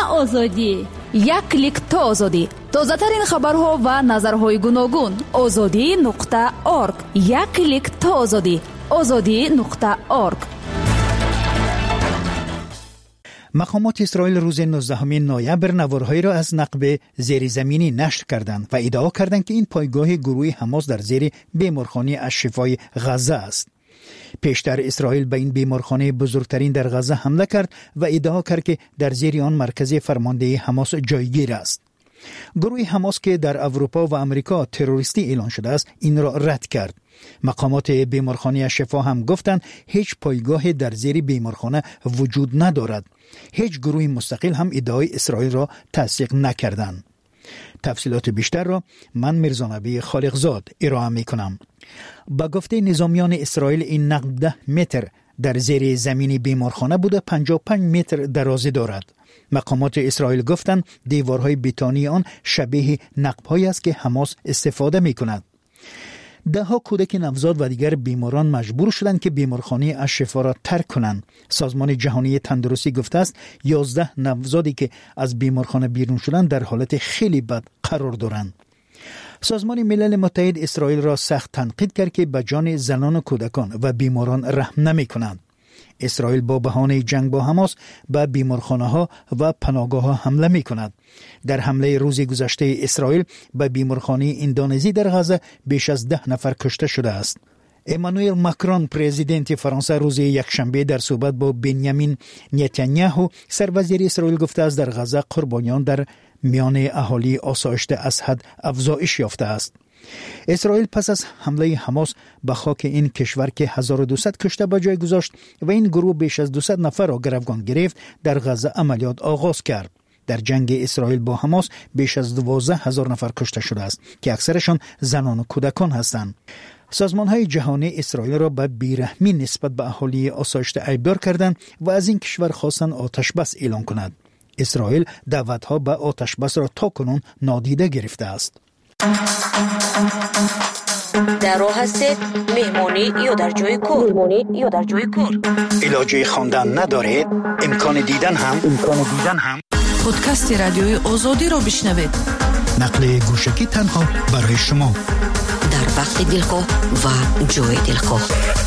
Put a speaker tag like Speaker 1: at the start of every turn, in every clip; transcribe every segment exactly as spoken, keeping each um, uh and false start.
Speaker 1: آزادی، یک کلیک تا آزادی. تازه ترین خبرها و نظرهای گوناگون. آزادی نقطه اورگ. یک کلیک تا آزادی. آزادی نقطه اورگ.
Speaker 2: مقامات اسرائیل روز نوزدهم نوامبر نوارهایی را از نقب زیرزمینی نشر کردند و ادعا کردند که این پایگاه گروه حماس در زیر بیمارخانه الشفای غزه است. پیشتر اسرائیل به این بیمارخانه بزرگترین در غزه حمله کرد و ادعا کرد که در زیر آن مرکز فرماندهی حماس جایگیر است. گروه حماس که در اروپا و امریکا تروریستی اعلان شده است این را رد کرد. مقامات بیمارخانه الشفا هم گفتند هیچ پایگاه در زیر بیمارخانه وجود ندارد. هیچ گروه مستقل هم ادعای اسرائیل را تصدیق نکردند. تفصیلات بیشتر را من میرزانبی خالقزاد ارائه می کنم. با گفته نظامیان اسرائیل این نقب ده متر در زیر زمین بیمارخانه بوده پنجاه و پنج متر درازی دارد. مقامات اسرائیل گفتند دیوارهای بتونی آن شبیه نقب‌هایی است که حماس استفاده می کند. ده ها کودک نوزاد و دیگر بیماران مجبور شدند که بیمارخانه الشفا را ترک کنند. سازمان جهانی تندرستی گفته است یازده نوزادی که از بیمارخانه بیرون شدند در حالت خیلی بد قرار دارند. سازمان ملل متحد اسرائیل را سخت تنقید کرد که به جان زنان و کودکان و بیماران رحم نمی کند. اسرائیل با بهانه جنگ با حماس به بیمارخانه ها و پناهگاه ها حمله می کند. در حمله روز گذشته اسرائیل به بیمارخانه اندونزی در غزه بیش از ده نفر کشته شده است. امانوئل ماکرون پرزیدنت فرانسه روز یکشنبه در صحبت با بنیامین نتانیاهو سروزیر اسرائیل گفته است در غزه قربانیان در میان اهالی آسایشت از حد افزایش یافته است. اسرائیل پس از حمله حماس به خاک این کشور که هزار و دویست کشته به جای گذاشت و این گروه بیش از دویست نفر را گروگان گرفت در غزه عملیات آغاز کرد. در جنگ اسرائیل با حماس بیش از دوازده هزار نفر کشته شده است که اکثرشان زنان و کودکان هستند. سازمان‌های جهانی اسرائیل را به بیرحمی نسبت به اهالی آسایشته ایبدار کردند و از این کشور خواستند آتش بس اعلان کند. اسرائیل دعوت‌ها به آتش بس را تاکنون نادیده گرفته است.
Speaker 3: در راه هستید مهمانی یا در جای کار مهمانی یا در جای کار
Speaker 2: علاجه خواندن ندارید امکان دیدن هم امکان دیدن هم
Speaker 4: پادکست رادیوی آزادی را بشنوید.
Speaker 2: نقل گوشکی تنها برای شما
Speaker 3: در وقت دلخواه و جای دلخواه.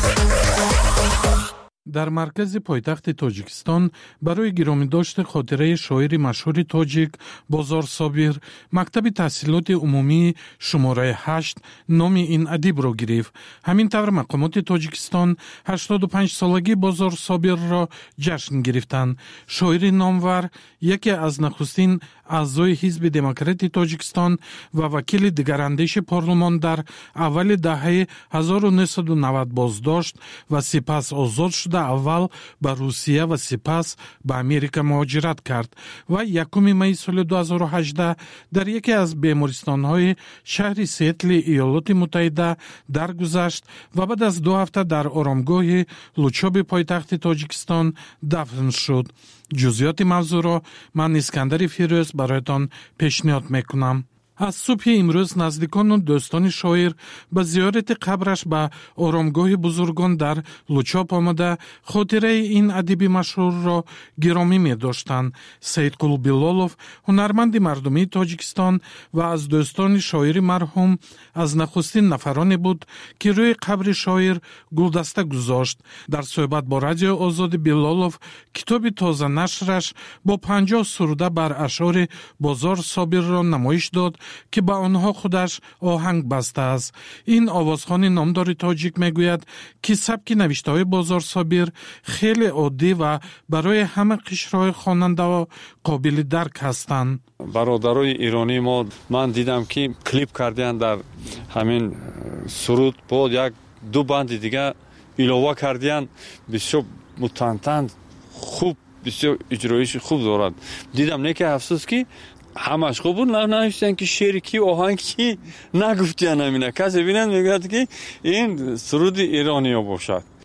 Speaker 5: در مرکز پایتخت تاجیکستان برای گرامی داشت خاطره شاعر مشهور تاجیک بازار صابر مکتب تحصیلات عمومی شماره هشت نام این ادیب را گرفت. همین طور مقامات تاجیکستان هشتاد و پنج سالگی بازار صابر را جشن گرفتند. شاعر نامور یکی از نخستین اعضای حزب دموکرات تاجیکستان و وکیل دگراندیش پارلمان در اول دهه هزار و نهصد و نود بازداشت و سپس آزاد شده اول به روسیه و سپس به امریکا مهاجرت کرد و یکم می سال دو هزار و هجده در یکی از بیمارستان‌های شهر سیاتل ایالات متحده درگذشت و بعد از دو هفته در آرامگاه لوچاب پایتخت تاجیکستان دفن شد. جزئیات موضوع را من اسکندر فیروز برایتان پیشنهاد میکنم. از صبح امروز نزدیکان و دوستان شاعر به زیارت قبرش به آرامگاه بزرگان در لوچاپ آمده خاطره این ادیب مشهور را گرامی می داشتند. سیدقول بیلالوف هنرمند مردمی تاجیکستان و از دوستان شاعر مرحوم از نخستین نفرانی بود که روی قبر شاعر گلدسته گذاشت. در صحبت با رادیو آزاد بیلالوف کتاب تازه نشرش با پنجاه سروده بر اشعار بازار صابر را نمایش داد که با آنها خودش آهنگ بسته است. این آوازخوان نامدار تاجیک میگوید که سبک نوشته های بازار صابر خیلی عادی و برای همه قشرهای خواننده و قابل درک هستند.
Speaker 6: برادرای ایرانی ما من دیدم که کلیپ کردن در همین سرود با یک دو بند دیگه ایلاوه کردن، بسیار متنتن خوب، بسیار اجرایش خوب دارد. دیدم نه که افسوس که همش خوب بود، نه نوشتن که شعر کی آهنگ کی نگفتن. همینه کسی بینن میگه که این سرود ایرانی ها باشد.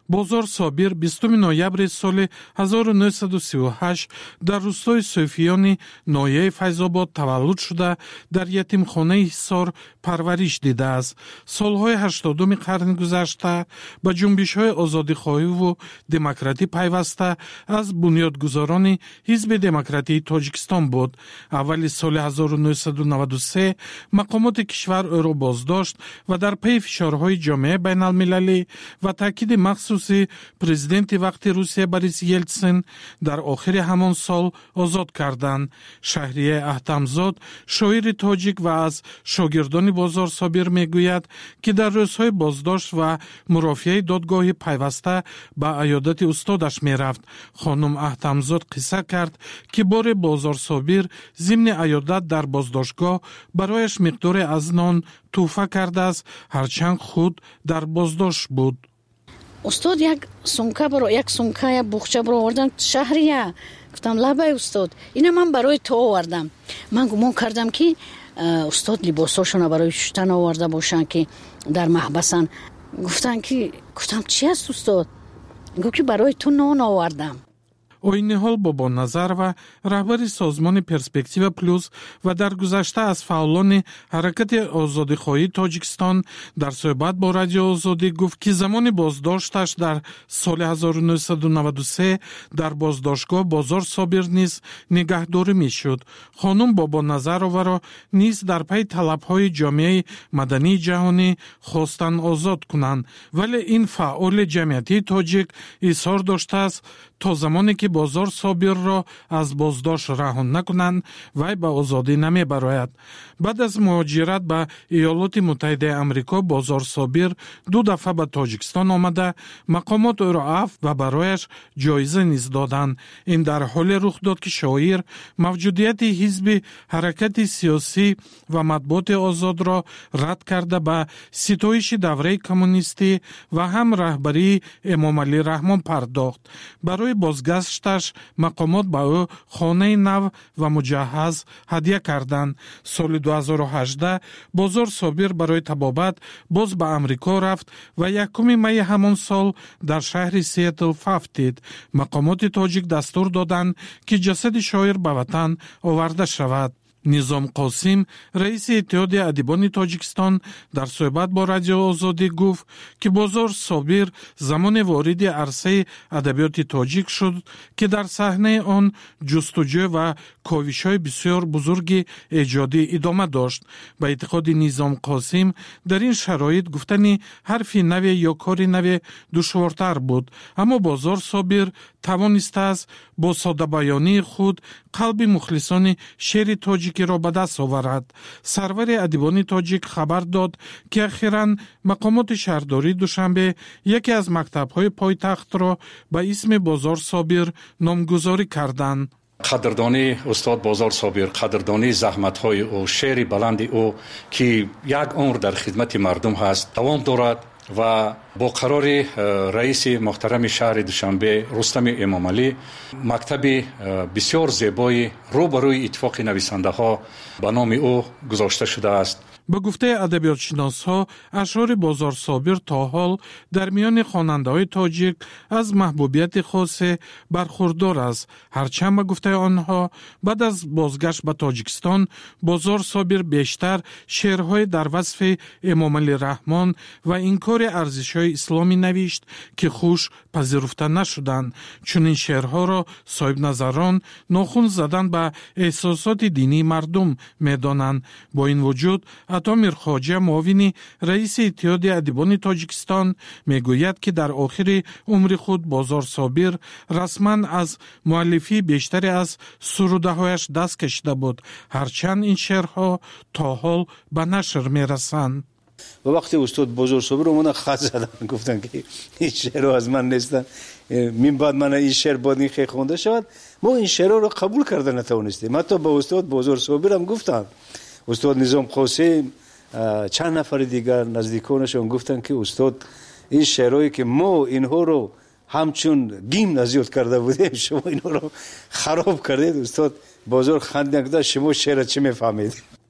Speaker 5: бозор собир بیستم ноябри соли ҳазору нӯҳсаду сию ҳашт дар рӯстои Суфиёни ноҳияи Файзобод таваллуд шуда дар ятимхонаи Ҳисор парвариш дидааст. Солҳои ҳаштодуми қарни гузашта ба ҷунбишҳои озодихоҳиву демократӣ пайваста аз бунёдгузорони ҳизби демократии Тоҷикистон буд. аввали соли ҳазору нӯҳсаду наваду се мақомоти кишвар ӯро боздошт ва дар паи фишорҳои ҷомеаи байналмилалӣ ва таъкиди махсуси президенти вақти Русия Борис Елтсин дар охири ҳамон сол озод карданд. Шаҳрияр Аҳтамзод, шоири тоҷик ва аз шогирдони Бозор Собир мегӯяд, ки дар рӯзҳои боздошт ва мурофиаи додгоҳи пайваста ба аёдати устодаш мерафт. хонум Аҳтамзод қисса кард, ки бори Бозор Собир зимни аёдат дар боздоштгоҳ барояш миқдоре аз нон тӯҳфа кардааст, ҳарчанд худ дар боздошт буд.
Speaker 7: устод як сумка баро як сумка як буғча баро овардам. Шаҳрия гуфтам лабай устод, ина ман барои то овардам. ман гумон кардам ки устод либосошона барои шуштан оварда бошанд, ки дар маҳбасан. гуфтан ки гуфтам чи аст устод? гуфт ки барои ту нон овардам.
Speaker 5: Ойниҳол Бобоназарова, раҳбари созмони Перспектива плюс ва дар гузашта аз фаъолони ҳаракати озодихоҳии Тоҷикистон дар суҳбат бо Радиои Озодӣ гуфт, ки замони боздошташ дар соли ҳазору нӯҳсаду наваду се дар боздоштгоҳ Бозор Собир низ нигаҳдорӣ мешуд. хонум Бобоназароваро низ дар пайи талабҳои ҷомеаи мадании ҷаҳонӣ хостанд озод кунанд, вале ин фаъоли ҷамъиятии тоҷик изҳор доштааст, то замоне ки Бозор Собирро аз боздошт раҳон накунанд, вай ба озодӣ намебарояд. баъд аз муҳоҷират ба Иёлоти Муттаҳидаи Амрико, Бозор Собир ду дафъа ба Тоҷикистон омада, мақомот ӯро афв ва барояш ҷоиза низ доданд. ин дар ҳоле рух дод, ки шоир мавҷудияти ҳизби ҳаракати сиёсӣ ва матбуоти озодро рад карда ба ситоиши давраи коммунистӣ ва ҳам раҳбарии Эмомалӣ Раҳмон пардохт. барои бозгашташ мақомот ба ӯ хонаи нав ва муҷаҳҳаз ҳадя карданд. соли ду ҳазору ҳаждаҳ Бозор Собир барои табобат боз ба Амрико рафт ва якуми майи ҳамон сол дар шаҳри Сиэтл фафтид. мақомоти тоҷик дастур доданд, ки ҷасади шоир ба ватан оварда шавад. Низом Қосим, раиси иттиҳоди адибони Тоҷикистон, дар суҳбат бо Радиои Озодӣ гуфт, ки Бозор Собир замоне вориди арсаи адабиёти тоҷик шуд, ки дар саҳнаи он ҷустуҷӯ ва ковишҳои бисёр бузурги эҷодӣ идома дошт. ба эътиқоди Низом Қосим, дар ин шароит гуфтани ҳарфи наве ё кори наве душвортар буд, аммо Бозор Собир тавонистааст бо содабаёнии худ қалби мухлисони шеъри тоҷикиро ба даст оварад. сарвари адибони тоҷик хабар дод, ки ахиран мақомоти шаҳрдории Душанбе яке аз мактабҳои пойтахтро ба исми Бозор Собир номгузорӣ карданд.
Speaker 8: қадрдонии устод Бозор Собир, қадрдонии заҳматҳои ӯ, шеъри баланди ӯ, ки як умр дар хидмати мардум ҳаст, давом дорад ва бо қарори раиси муҳтарами шаҳри Душанбе Рустами Эмомалӣ мактаби бисёр зебои рӯ ба рӯи иттифоқи нависандаҳо ба номи ӯ гузошта шудааст.
Speaker 5: ба гуфтаи адабиётшиносҳо, ашъори Бозор Собир то ҳол дар миёни хонандаҳои тоҷик аз маҳбубияти хосе бархурдор аст. ҳарчанд ба гуфтаи онҳо, баъд аз бозгашт ба Тоҷикистон, Бозор Собир бештар шеърҳои дар васфи Эмомалӣ Раҳмон ва инкори арзишҳои исломӣ навишт, ки хуш пазируфта нашуданд. чунин шеърҳоро соҳибназарон нохун задан ба эҳсосоти динии мардум медонанд. бо ин вуҷуд Ато Мирхоҷа, муовини раиси иттиҳоди адибони Тоҷикистон, мегӯяд, ки дар охири умри худ Бозор Собир расман аз муаллифии бештаре аз сурудаҳояш даст кашида буд, ҳарчанд ин шеърҳо то ҳол ба нашр мерасанд.
Speaker 9: ва вақте устод Бозор Собир омада хат задан, гуфтанд ки ин шеърҳо аз ман нестанд, мин баъд мана ин шеър бояд ин хел хонда шавад. мо ин шеърҳоро қабул карда натавонистем. ҳатто ба устод Бозор Собирам гуфтанд. устод Низом Қосим, чанд нафари дигар наздиконашон гуфтанд ки устод, ин шеърҳое ки мо инҳоро ҳамчун гимн азёд карда будем, шумо инҳоро хароб кардед. устод Бозор хандидан гуфтанд, шумо шеъра чӣ мефаҳмед?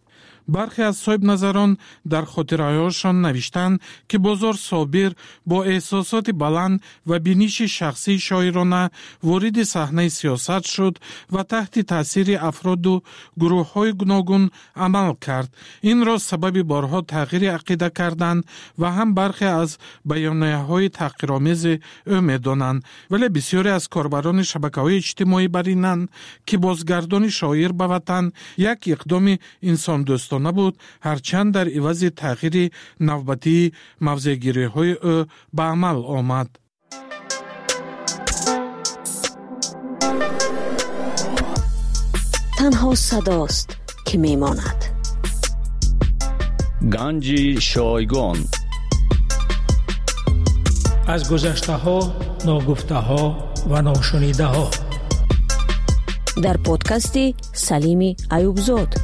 Speaker 5: برخی از صاحب نظران در خاطرهایشان نوشتند که بازار صابر با احساسات بلند و بینش شخصی شاعرانه وارد صحنه سیاست شد و تحت تاثیر افراد و گروه‌های گوناگون عمل کرد. این را سبب بارها تغییر عقیده کردند و هم برخی از بیانیه‌های تحقیرآمیز او می‌دانند، ولی بسیاری از کاربران شبکه‌های اجتماعی برینند که بازگردانی شاعر به وطن یک اقدام انسان دوستانه بود، هرچند در عوض تغییر نوبتی موضع‌گیری‌های او به عمل آمد.
Speaker 3: تنها صداست که میماند.
Speaker 10: گنج شایگان
Speaker 11: از گذشته ها، ناگفته ها و ناشنیده ها
Speaker 3: در پادکست سلیم ایوبزاد.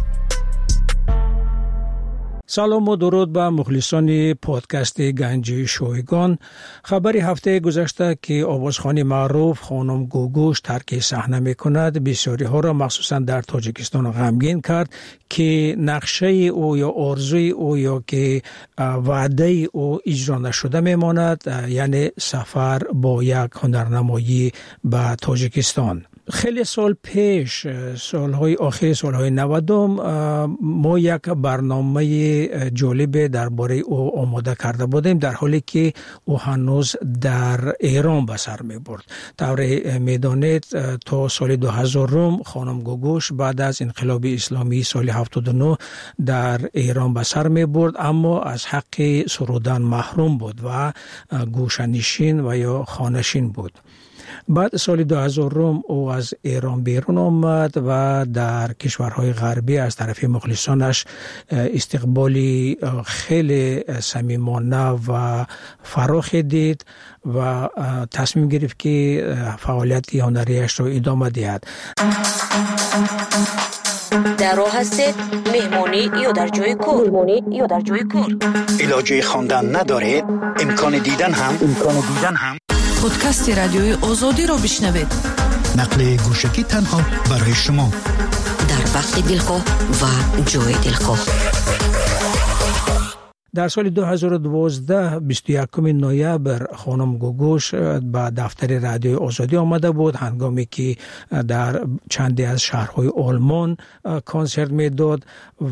Speaker 11: سلام و درود به مخلصان پادکست گنج شایگان. خبری هفته گذشته که آوازخوان معروف خانم گوگوش ترک صحنه میکند بسیاری ها را مخصوصا در تاجیکستان غمگین کرد که نقشه او یا آرزوی او یا که وعده او اجرا نشده میماند، یعنی سفر با یک هنرنمایی به تاجیکستان. خیلی سال پیش، سالهای آخر سالهای نودم، ما یک برنامه جالب درباره او آماده کرده بودیم، در حالی که او هنوز در ایران به سر می برد. طور میدانید تا سال دو هزار خانم گوگوش بعد از انقلاب اسلامی سال هفتاد و نه در ایران به سر می برد، اما از حق سرودن محروم بود و گوشه‌نشین و یا خانه‌نشین بود. بعد سال دو هزار او از ایران بیرون آمد و در کشورهای غربی از طرف مخلصانش استقبالی خیلی صمیمانه و فراخ دید و تصمیم گرفت که فعالیت هنریش را ادامه دهد.
Speaker 3: در راه هستید مهمانی یا در جای کار؟ مهمانی یا در جای کار؟
Speaker 2: علاجه خواندن ندارید؟ امکان دیدن هم امکان دیدن هم
Speaker 4: پادکست رادیوی آزادی را بشنوید.
Speaker 2: نقل گوشکی تنها برای شما
Speaker 3: در وقت دلخواه و جای دلخواه.
Speaker 11: در سال دو هزار و دوازده بیست و یکم نوامبر خانم گوگوش به دفتر رادیوی آزادی آمده بود، هنگامی که در چندی از شهرهای آلمان کنسرت میداد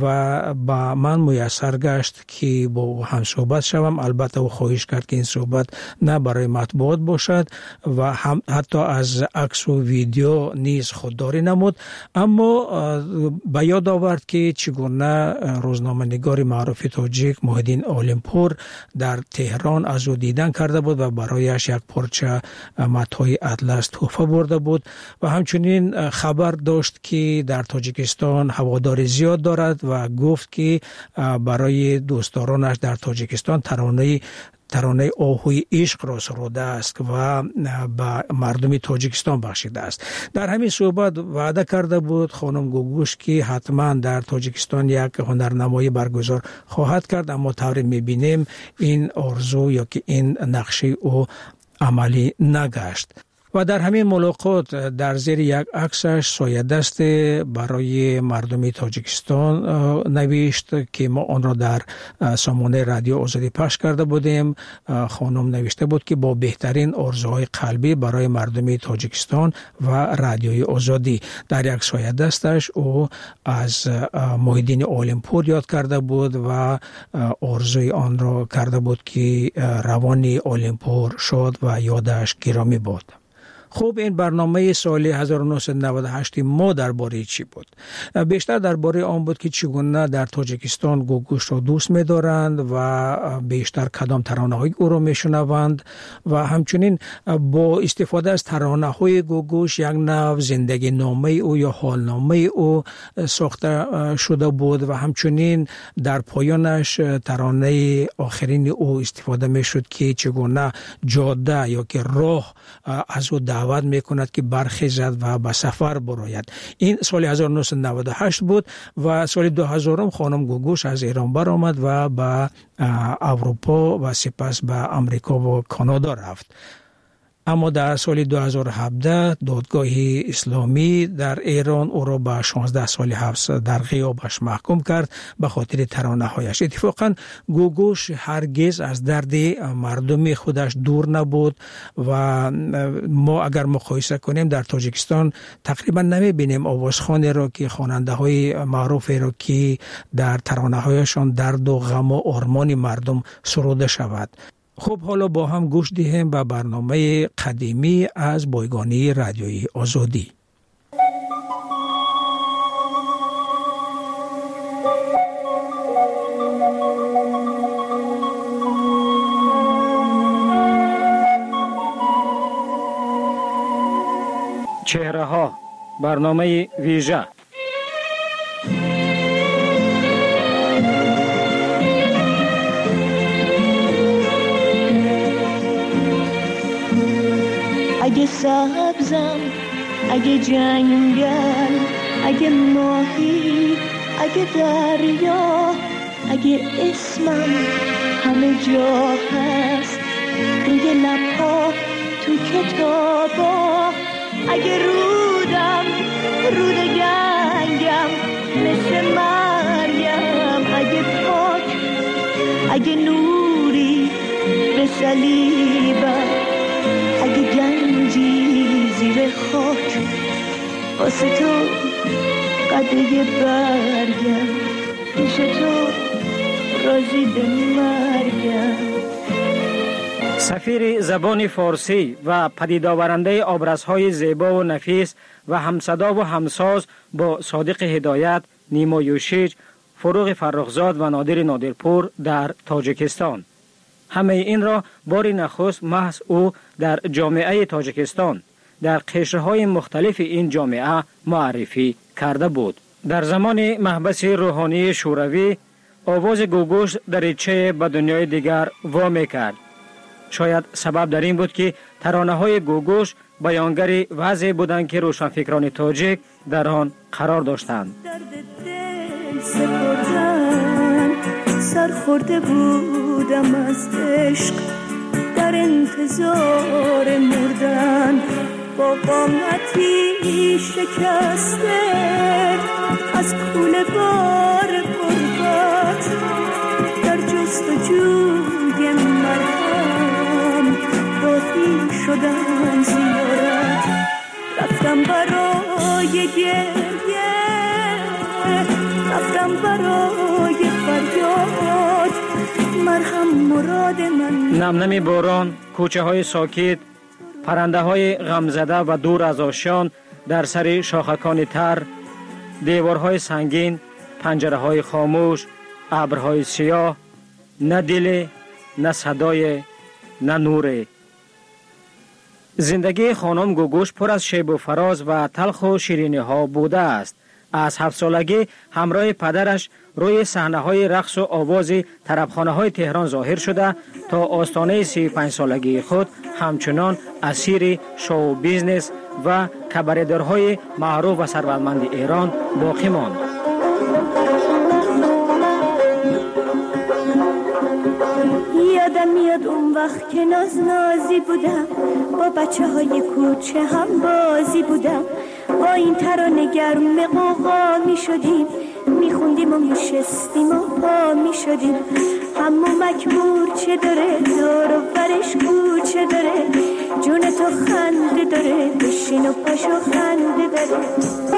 Speaker 11: و با من میسر گشت که با هم صحبت شوم. البته او خواهش کرد که این صحبت نه برای مطبوعات باشد و هم حتی از عکس و ویدیو نیز خودداری نمود، اما به یاد آورد که چگونه روزنامه‌نگار معروف تاجیک محمد اولمپور در تهران از او دیدن کرده بود و برایش یک پارچه متاع اطلس تحفه برده بود و همچنین خبر داشت که در تاجیکستان هوادار زیاد دارد و گفت که برای دوستدارانش در تاجیکستان ترانه ترانه آهوی عشق را سروده است و به مردم تاجیکستان بخشیده است. در همین صحبت وعده کرده بود خانم گوگوش که حتما در تاجیکستان یک هنرنمایی برگزار خواهد کرد، اما طوری میبینیم این آرزو یا که این نقشه او عملی نگشت. و در همین ملاقات در زیر یک عکسش سایه دست برای مردم تاجیکستان نوشت که ما آن را در سامانه رادیو آزادی پخش کرده بودیم. خانم نوشته بود که با بهترین آرزوهای قلبی برای مردم تاجیکستان و رادیوی آزادی. در یک سایه دستش او از محیدین اولمپور یاد کرده بود و آرزوی آن را کرده بود که روان اولمپور شد و یادش گرامی بود. خوب، این برنامه سال هزار و نهصد و نود و هشت ما درباره چی بود؟ بیشتر درباره آن بود که چگونه در تاجیکستان گوگوش را دوست می‌دارند و بیشتر کدام ترانه‌های او را میشنوند و همچنین با استفاده از ترانه‌های گوگوش یک نوع زندگی نامه او یا حالنامه او ساخته شده بود و همچنین در پایانش ترانه آخرین او استفاده میشد که چگونه جاده یا که راه از او دعوت میکند که برخیزد و به سفر براید. این سال هزار و نهصد و نود و هشت بود و سال دو هزار خانم گوگوش از ایران برآمد و به اروپا و سپس به امریکا و کانادا رفت. اما در سال دو هزار و هفده دادگاه اسلامی در ایران او را به شانزده سال حبس در غیابش محکوم کرد به خاطر ترانه‌هایش. اتفاقا گوگوش هرگز از درد مردم خودش دور نبود و ما اگر مقایسه کنیم در تاجیکستان تقریبا نمی‌بینیم آوازخوانی را که خواننده‌های معروفی را که در ترانه‌هایشان درد و غم و آرمان مردم سروده شود. خب حالا با هم گوش دهیم به برنامه قدیمی از بایگانی رادیوی آزادی. چهره ها، برنامه ویژه.
Speaker 12: اگه سبزم، اگه جنگل، اگه ماهی، اگه دریا، اگه اسمم همه جا هست روی لبها تو کتابا، اگه رودم رود گنگم مثل مریم، اگه پاک اگه نوری به صلیبم، اگه گنجی زیر خاک واسه تو قده برگم، پیش تو راضی به مرگم.
Speaker 11: سفیر زبان فارسی و پدید آورنده آبرزهای زیبا و نفیس و همصدا و همساز با صادق هدایت، نیما یوشیج، فروغ فرخزاد و نادر نادرپور در تاجیکستان. همه این را بار نخست محض او در جامعه تاجیکستان در قشرهای مختلف این جامعه معرفی کرده بود. در زمان محبس روحانی شوروی آواز گوگوش دریچه به دنیای دیگر وا می‌کرد. شاید سبب در این بود که ترانه‌های گوگوش بیانگر وضعی بودند که روشنفکران تاجیک در آن قرار داشتند.
Speaker 12: سرخورده بودم از عشق در انتظار مردن، با قامتی شکسته از کوله بار غربت، در جستجوی مرهم باقی شدم زیارت. رفتم برای گریه، رفتم برای فریاد، مرهم مراد من.
Speaker 11: نمنمی باران، کوچه های ساکت، پرنده های غمزده و دور از آشیان در سر شاخکان تر، دیوارهای سنگین، پنجره های خاموش، ابرهای سیاه، نه دل، نه صدای، نه نور. زندگی خانم گوگوش پر از شیب و فراز و تلخ و شیرینی ها بوده است. از هفت سالگی همراه پدرش روی صحنه های رقص و آواز طربخانه های تهران ظاهر شده تا آستانه سی و پنج سالگی خود همچنان اسیر شو بیزنس و کباردرهای معروف و ثروتمند ایران باقی ماند.
Speaker 12: یادم میاد اون وقت که ناز نازی بودم، با بچه های کوچه هم بازی بودم، با این ترانه گرم قوقا می شدیم، می خوندیم و می شستیم و پا می شدیم. همو مکبور چه داره، دور و برش کوچه داره، جون تو خنده داره، بشین و پاشو خنده داره.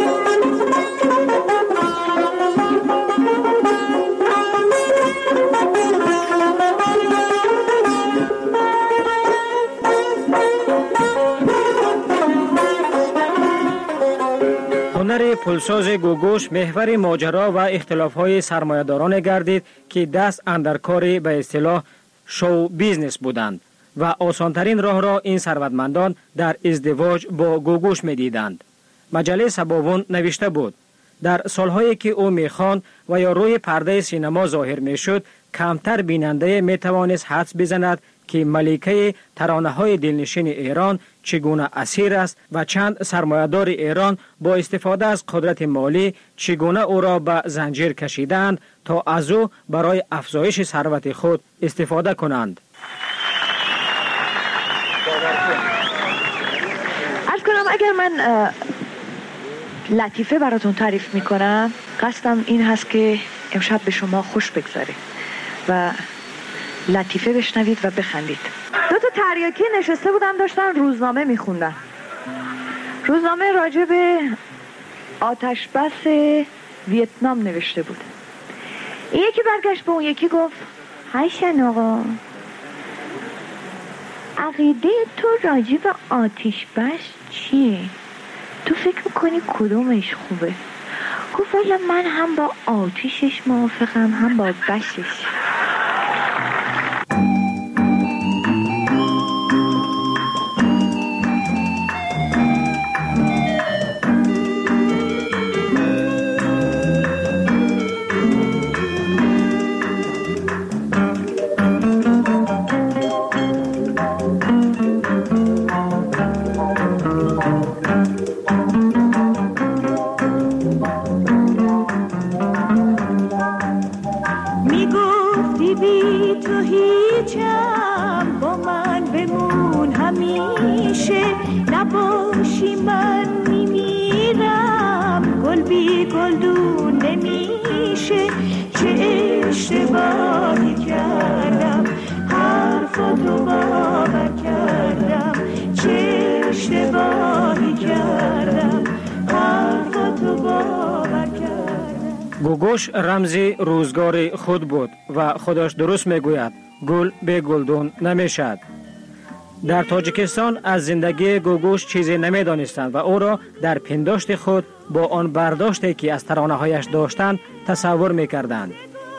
Speaker 11: هنر پلساز گوگوش محور ماجرا و اختلاف‌های سرمایه‌داران گردید که دست اندر کار به اصطلاح شو بیزنس بودند و آسانترین راه را این ثروتمندان در ازدواج با گوگوش می‌دیدند. مجله سباوون نوشته بود در سالهایی که او می‌خواند و یا روی پرده سینما ظاهر می‌شد، کمتر بیننده می‌توانست حدس بزند که ملکه ترانه‌های دلنشین ایران چگونه اسیر است و چند سرمایه‌دار ایران با استفاده از قدرت مالی چگونه او را به زنجیر کشیدند تا از او برای افزایش ثروت خود استفاده کنند.
Speaker 13: اگر من لطیفه براتون تعریف میکنم، قصدم این هست که امشب به شما خوش بگذاره و لطیفه بشنوید و بخندید. دو تا تریاکی نشسته بودن داشتن روزنامه میخوندن. روزنامه راجع به آتش بس ویتنام نوشته بود. این یکی برگشت به اون یکی گفت هیشن آقا، عقیده تو راجع به آتش بس چیه؟ تو فکر میکنی کدومش خوبه؟ گفت والا من هم با آتیشش موافقم هم با بشش.
Speaker 14: گوگوش رمزی روزگار خود بود و خودش درست میگوید گل به گلدون نمیشد. در تاجیکستان از زندگی گوگوش چیزی نمیدانستند و او را در پنداشت خود با آن برداشتی که از ترانه‌هایش داشتند تصور میکردند.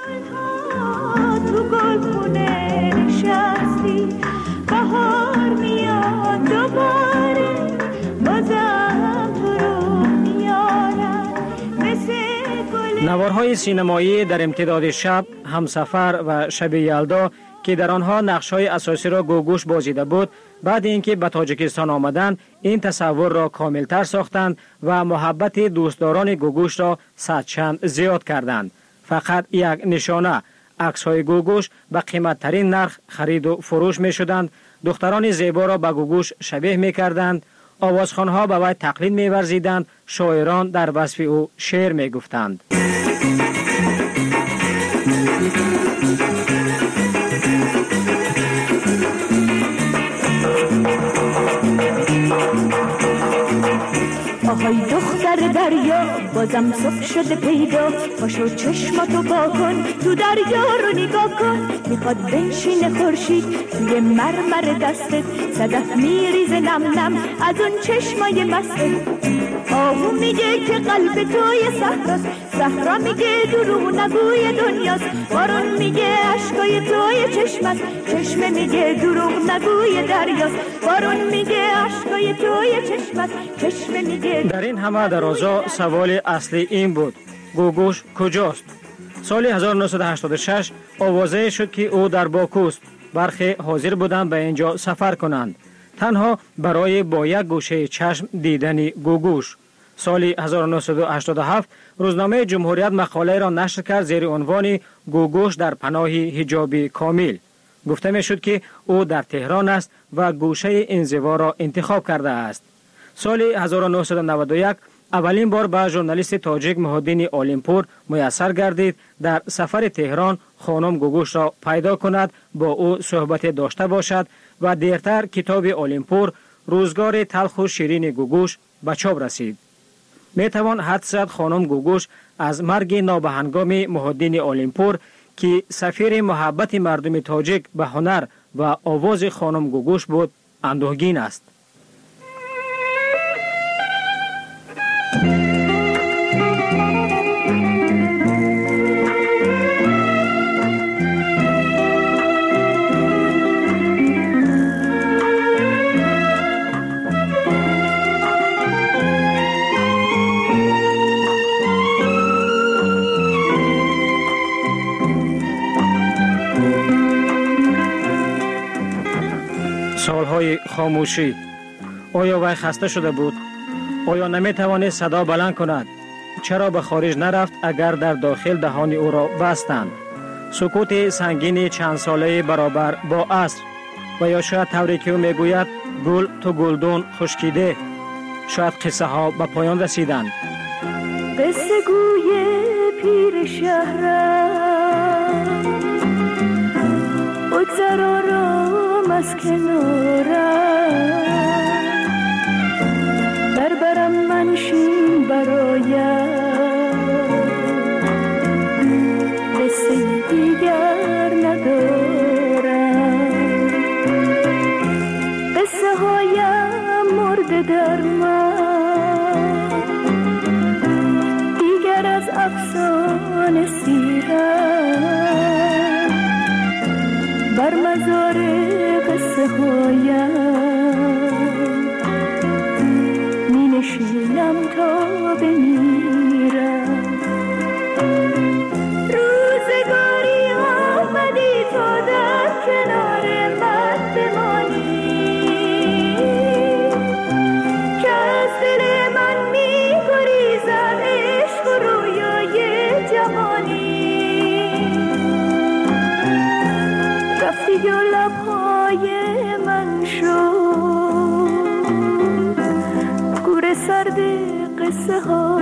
Speaker 14: نوارهای سینمایی در امتداد شب، همسفر و شب یلدا که در آنها نقش‌های اساسی را گوگوش بازیده بود، بعد اینکه به تاجیکستان آمدند این تصور را کاملتر ساختند و محبت دوستداران گوگوش را صدچند زیاد کردند. فقط یک نشانه، عکس‌های گوگوش به قیمت‌ترین نرخ خرید و فروش می‌شدند. دختران زیبا را به گوگوش شبیه می‌کردند. آوازخوان‌ها به وی تقلید می‌ورزیدند. شاعران در وصف او شعر می‌گفتند.
Speaker 12: آهای دختر دریا بازم صبح شده پیدا، پاشو چشماتو با کن تو دریا رو نگاه کن. میخواد بنشینه خورشید توی مرمر دستت، صدف میریزه نم نم از اون چشمای مستت. آهو میگه که قلب توی صحراست، صحرا میگه دروغ نگوی دنیاست. بارون میگه اشکای توی چشمست، چشمه میگه دروغ نگوی دریاست. بارون میگه اشکای توی چشمست، چشمه میگه.
Speaker 14: در این همه درازا سوال اصلی این بود: گوگوش کجاست؟ سال هزار و نهصد و هشتاد و شش آوازه شد که او در باکوست. برخی حاضر بودند به اینجا سفر کنند، تنها برای با یک گوشه چشم دیدن گوگوش. سال هزار و نهصد و هشتاد و هفت روزنامه جمهوریت مقاله را نشر کرد زیر عنوان گوگوش در پناه حجاب کامل. گفته می شد که او در تهران است و گوشه انزوا را انتخاب کرده است. سال هزار و نهصد و نود و یک اولین بار به ژورنالیست تاجیک محمدین عالمپور میسر گردید در سفر تهران خانم گوگوش را پیدا کند، با او صحبت داشته باشد و دیرتر کتاب عالمپور روزگار تلخ و شیرین گوگوش به چاپ رسید. می توان حدس زد خانم گوگوش از مرگ نابهنگام محمدین عالمپور که سفیر محبت مردم تاجیک به هنر و آواز خانم گوگوش بود اندوهگین است. سالهای خاموشی. آیا وی خسته شده بود؟ آیا نمی توانست صدا بلند کند؟ چرا به خارج نرفت اگر در داخل دهان او را بستند؟ سکوت سنگین چند ساله برابر با عصر، و یا شاید طوری که او میگوید گل تو گلدون خشکیده. شاید قصه ها به پایان رسیدند.
Speaker 12: قصه گوی پیر شهرم بگذر آرام از کنارم بربرم منشین برایم قصه دیگر ندارم قصه هایم مرده در من دیگر از افسانه سیرم بر مزار قصه هایم می نشینم تا بمیرم روزگاری آمدی تا در کنار من بمانی که از دل من می گریزد عشق و رویای جوانی رفتی و لبهای من شد گور سرد قصه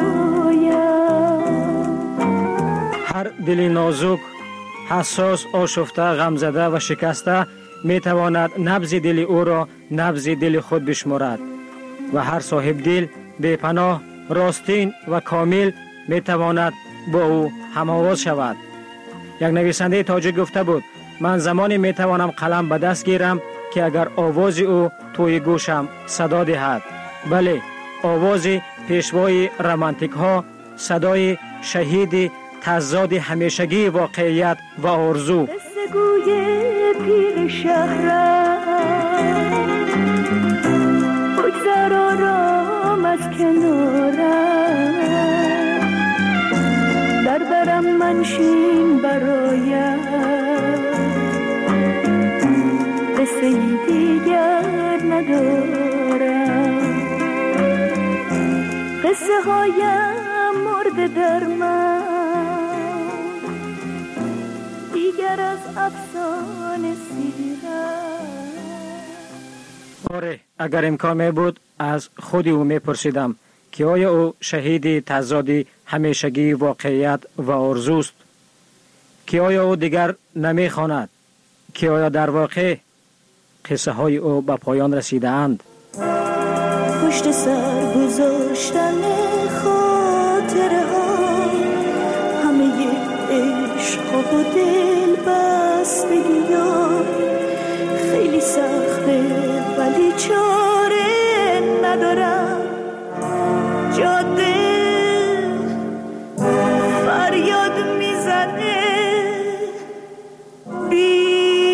Speaker 12: هایم.
Speaker 14: هر دل نازک، حساس، آشفته، غمزده و شکسته می تواند نبض دل او را نبض دل خود بشمارد و هر صاحب دل بی پناه، راستین و کامل می تواند با او هم‌آواز شود. یک نویسنده تاجیک گفته بود من زمانی می توانم قلم به دست گیرم که اگر آواز او توی گوشم صدا دهد. بله، آواز پیشوای رمانتیک ها، صدای شهید تضاد همیشگی واقعیت و آرزو.
Speaker 12: قصه گوی پیر شهرم بگذر آرام از کنارم بربرم منشین برایم قصه دیگر ندارم قصه هایم مرده در من دیگر از افسانه سیرم.
Speaker 14: آره، اگر امکان می بود از خودی او می پرسیدم که آیا او شهید تضاد همیشگی واقعیت و آرزوست، که آیا او دیگر نمی خواند، که آیا در واقع قصه های او به پایان رسیده اند.
Speaker 12: پشت سر گذاشتن خاطره ها همه عشق و دل بستگی ها خیلی سخته ولی چاره ندارم جاده فریاد میزنه بی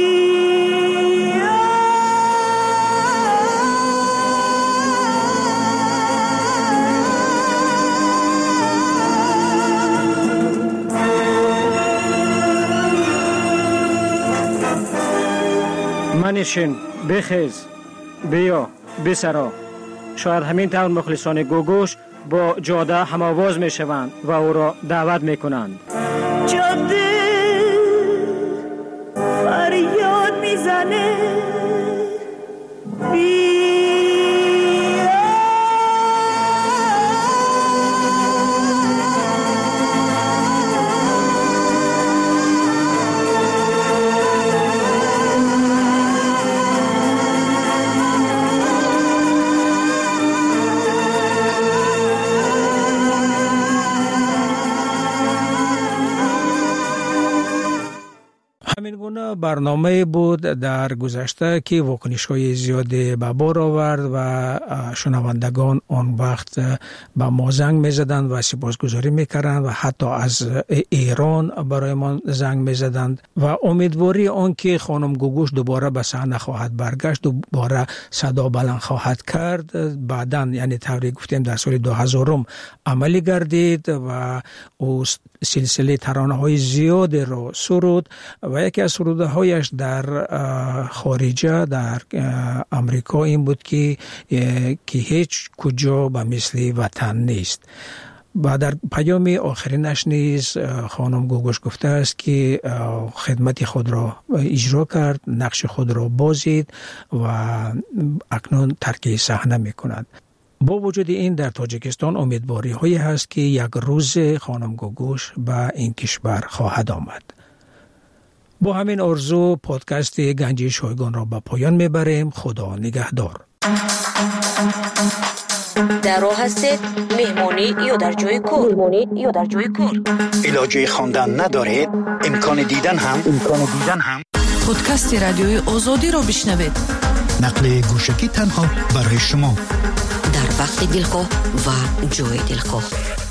Speaker 14: منشین، بخیز، بیا، بسرا. شاید همین طور مخلصان گوگوش با جاده هم‌آواز می شوند و او را دعوت می کنند.
Speaker 12: جاده فریاد می زنه بیا
Speaker 11: همین گونه برنامه بود در گذشته که واکنش‌های زیادی به بار آورد و شنوندگان آن وقت به ما زنگ می‌زدند و سپاسگزاری می‌کردند و حتی از ایران برای ما زنگ می‌زدند و امیدواری آن که خانم گوگوش دوباره به صحنه خواهد برگشت، دوباره صدا بلند خواهد کرد. بعداً یعنی طوری گفتیم در سال دو هزار عملی گردید و او سلسله ترانه‌های زیادی رو سرود و یکی از سرودهایش در خارجه در امریکا این بود که که هیچ کجا به مثل وطن نیست. و در پیام آخرینش نیز خانم گوگوش گفته است که خدمت خود را اجرا کرد، نقش خود را بازید و اکنون ترک صحنه می کند. با وجود این در تاجیکستان امیدواری هایی هست که یک روز خانم گوگوش به این کشور خواهد آمد. با همین آرزو پادکست گنجی شایگان را به پایان میبریم. خدا نگهدار.
Speaker 3: در راه هستید مهمانی یا در جای کار مهمانی یا در جای کار
Speaker 2: علاجه خواندن ندارید، امکان دیدن هم امکان دیدن هم
Speaker 4: پادکست رادیوی آزادی را بشنوید.
Speaker 2: نقل گوشکی تنها برای شما
Speaker 3: در وقت دلخواه و جای دلخواه.